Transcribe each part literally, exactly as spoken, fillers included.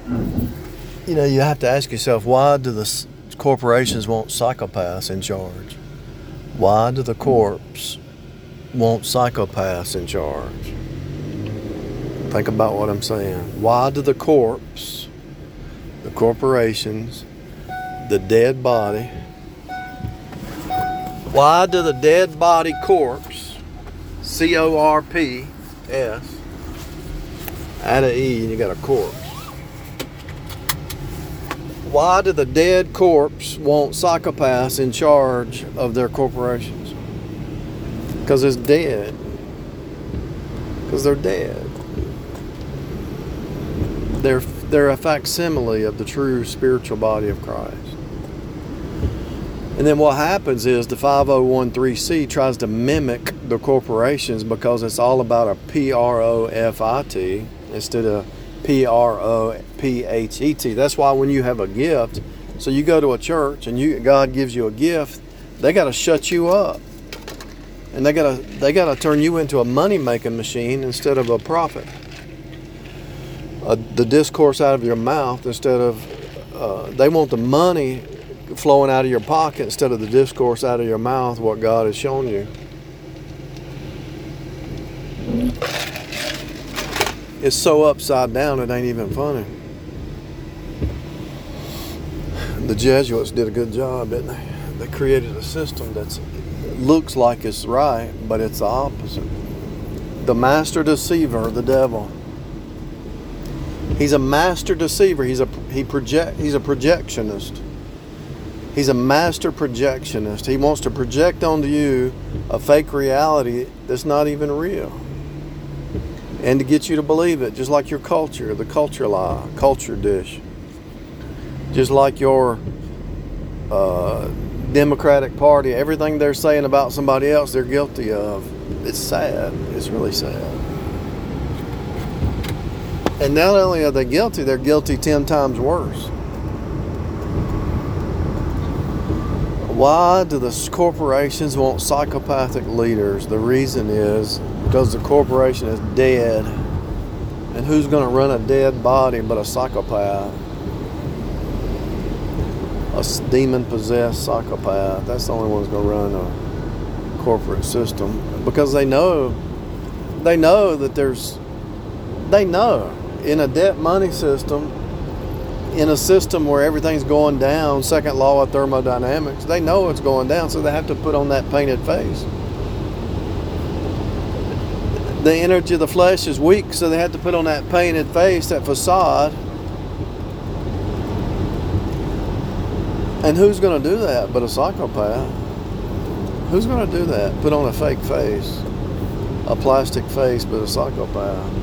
You know, you have to ask yourself, why do the s- corporations want psychopaths in charge? Why do the corps want psychopaths in charge? Think about what I'm saying. Why do the corps, the corporations, the dead body, why do the dead body corpse, C O R P S, add a E and you got a corpse. Why do the dead corpse want psychopaths in charge of their corporations? Because it's dead. Because they're dead. They're, they're a facsimile of the true spiritual body of Christ. And then what happens is the five oh one three C tries to mimic the corporations because it's all about a P R O F I T instead of P R O P H E T. That's why when you have a gift, so you go to a church and you God gives you a gift, they got to shut you up. And they got to they got to turn you into a money-making machine instead of a prophet. Uh, the discourse out of your mouth instead of, uh, they want the money flowing out of your pocket instead of the discourse out of your mouth, what God has shown you. It's so upside down it ain't even funny. The Jesuits did a good job, didn't they? They created a system that looks like it's right, but it's the opposite. The master deceiver, the devil. He's a master deceiver. He's a he project. He's a projectionist. He's a master projectionist. He wants to project onto you a fake reality that's not even real, and to get you to believe it, just like your culture, the culture lie, culture dish, just like your uh, Democratic Party. Everything they're saying about somebody else, they're guilty of. It's sad. It's really sad. And not only are they guilty, they're guilty ten times worse. Why do the corporations want psychopathic leaders? The reason is because the corporation is dead. And who's going to run a dead body but a psychopath? A demon-possessed psychopath. That's the only one who's going to run a corporate system. Because they know, they know that there's, they know. In a debt money system, in a system where everything's going down, second law of thermodynamics, they know it's going down, so they have to put on that painted face. The energy of the flesh is weak, so they have to put on that painted face, that facade. And who's going to do that but a psychopath? Who's going to do that? Put on a fake face, a plastic face, but a psychopath.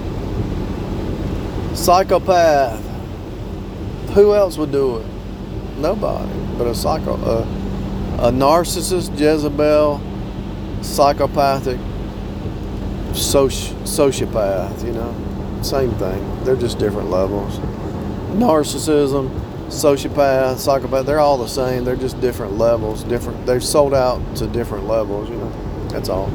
Psychopath. Who else would do it? Nobody. But a psycho, a, a narcissist, Jezebel, psychopathic, soci, sociopath. You know, same thing. They're just different levels. Narcissism, sociopath, psychopath. They're all the same. They're just different levels. Different. They're sold out to different levels. You know, that's all.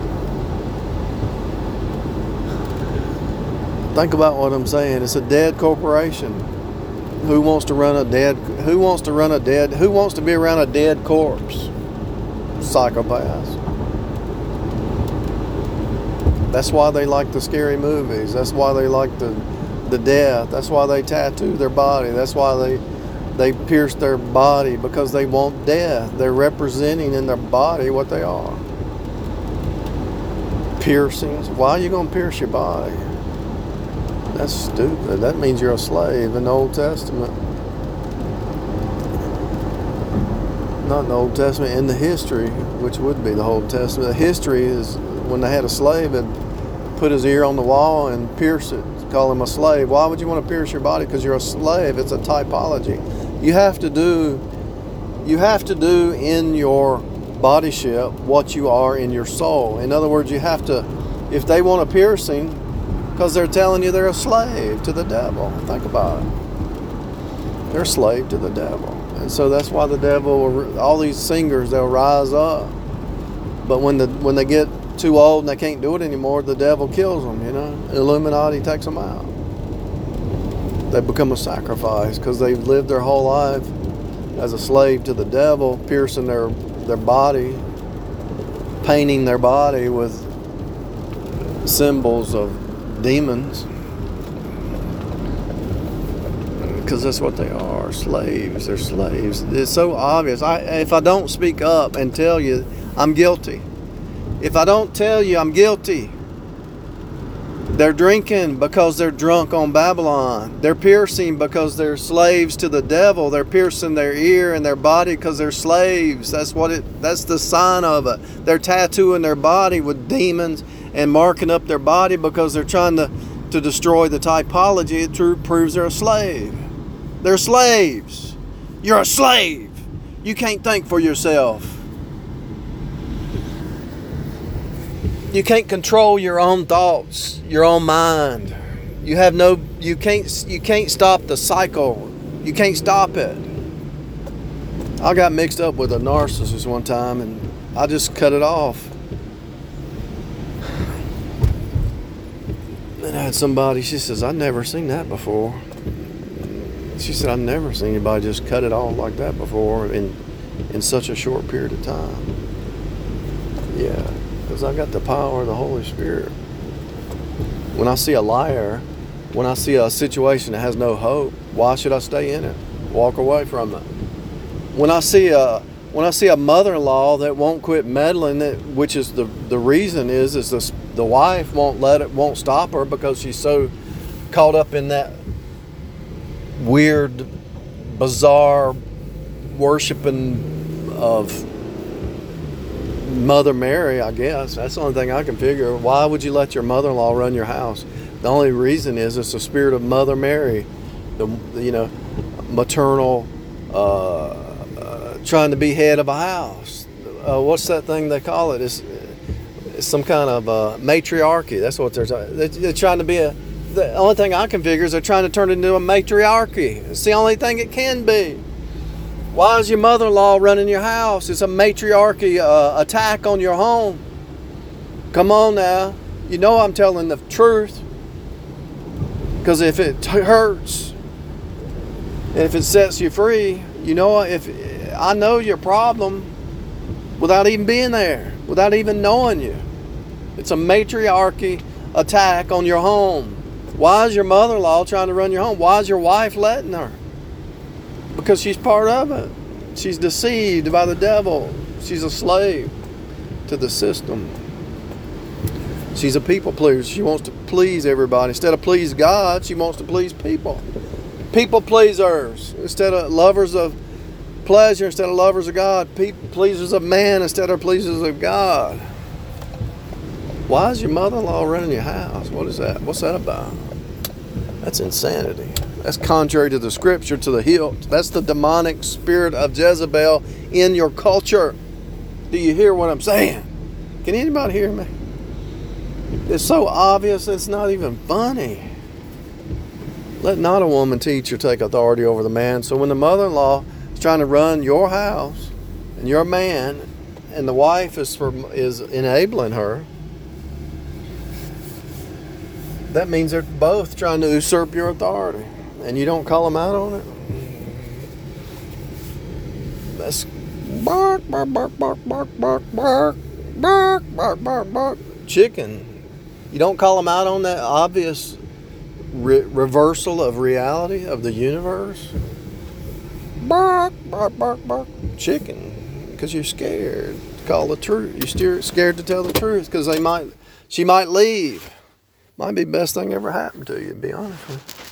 Think about what I'm saying. It's a dead corporation. Who wants to run a dead? Who wants to run a dead? Who wants to be around a dead corpse? Psychopaths. That's why they like the scary movies. That's why they like the the death. That's why they tattoo their body. That's why they they pierce their body, because they want death. They're representing in their body what they are. Piercings. Why are you going to pierce your body? That's stupid. That means you're a slave in the Old Testament. Not in the Old Testament, in the history, which would be the Old Testament. The history is when they had a slave and put his ear on the wall and pierce it, call him a slave. Why would you want to pierce your body? Because you're a slave. It's a typology. You have to do, you have to do in your bodyship what you are in your soul. In other words, you have to, if they want a piercing, because they're telling you they're a slave to the devil. Think about it. They're a slave to the devil. And so that's why the devil, all these singers, they'll rise up. But when the when they get too old and they can't do it anymore, the devil kills them, you know. Illuminati takes them out. They become a sacrifice because they've lived their whole life as a slave to the devil, piercing their, their body, painting their body with symbols of demons. Because that's what they are, slaves. They're slaves. It's so obvious. I, if I don't speak up and tell you, I'm guilty. If I don't tell you, I'm guilty. They're drinking because they're drunk on Babylon. They're piercing because they're slaves to the devil. They're piercing their ear and their body because they're slaves. That's what it. That's the sign of it. They're tattooing their body with demons and marking up their body because they're trying to, to destroy the typology. It true proves they're a slave. They're slaves. You're a slave. You can't think for yourself. You can't control your own thoughts, your own mind. You have no. You can't. You can't stop the cycle. You can't stop it. I got mixed up with a narcissist one time, and I just cut it off. And I had somebody. She says, "I've never seen that before." She said, "I've never seen anybody just cut it off like that before in in such a short period of time." Yeah. Because I got the power of the Holy Spirit. When I see a liar, when I see a situation that has no hope, why should I stay in it? Walk away from it. When I see a when I see a mother-in-law that won't quit meddling, that which is the the reason is is the the wife won't let it won't stop her because she's so caught up in that weird, bizarre worshiping of Mother Mary, I guess. That's the only thing I can figure. Why would you let your mother-in-law run your house? The only reason is it's the spirit of Mother Mary, the you know, maternal, uh, uh, trying to be head of a house. Uh, what's that thing they call it? It's, it's some kind of uh, matriarchy. That's what they're trying. They're trying to be a. The only thing I can figure is they're trying to turn it into a matriarchy. It's the only thing it can be. Why is your mother-in-law running your house? It's a matriarchy uh, attack on your home. Come on now. You know I'm telling the truth. Because if it t- hurts, and if it sets you free, you know, if I know your problem without even being there, without even knowing you. It's a matriarchy attack on your home. Why is your mother-in-law trying to run your home? Why is your wife letting her? Because she's part of it. She's deceived by the devil. She's a slave to the system. She's a people pleaser. She wants to please everybody. Instead of please God, she wants to please people. People pleasers. Instead of lovers of pleasure, instead of lovers of God. People pleasers of man instead of pleasers of God. Why is your mother-in-law running your house? What is that? What's that about? That's insanity. That's contrary to the scripture, to the hilt. That's the demonic spirit of Jezebel in your culture. Do you hear what I'm saying? Can anybody hear me? It's so obvious it's not even funny. Let not a woman teach or take authority over the man. So when the mother-in-law is trying to run your house, and you're a man, and the wife is for, is enabling her, that means they're both trying to usurp your authority. And you don't call them out on it? That's bark, bark, bark, bark, bark, bark, bark, bark, bark, bark, bark. Chicken. You don't call them out on that obvious re- reversal of reality of the universe? Bark, bark, bark, bark. Chicken. Because you're scared to call the truth. You're scared to tell the truth because they might, she might leave. Might be the best thing ever happened to you, to be honest with you.